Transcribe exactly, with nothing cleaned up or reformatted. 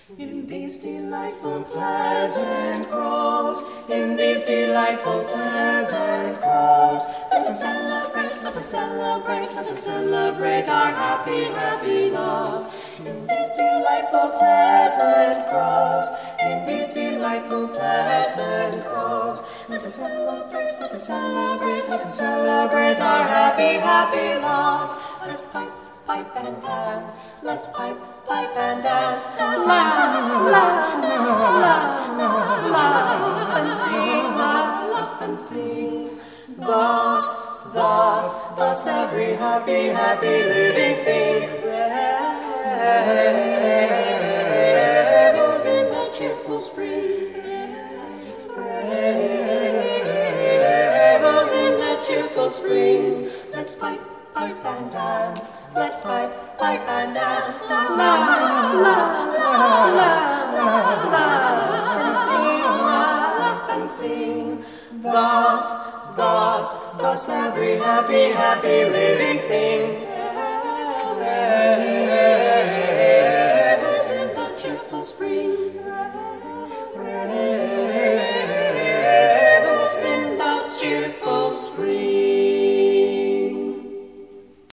In these delightful pleasant groves, in these delightful pleasant groves, let us celebrate, let us celebrate, let us celebrate our happy, happy loves. In these delightful pleasant groves, in these delightful pleasant groves, let us celebrate, let us celebrate, let us celebrate our happy, happy loves. Let's pipe, pipe and dance, let's pipe, pipe and dance, la la la la la la, and sing, laugh, laugh and sing. Thus, thus, thus every happy, happy living thing revels in the cheerful spring, revels in the cheerful spring. Let's pipe, pipe and dance, let's pipe, pipe and dance, la la la la la la, and sing, laugh and sing. Thus, thus, thus every happy, happy living thing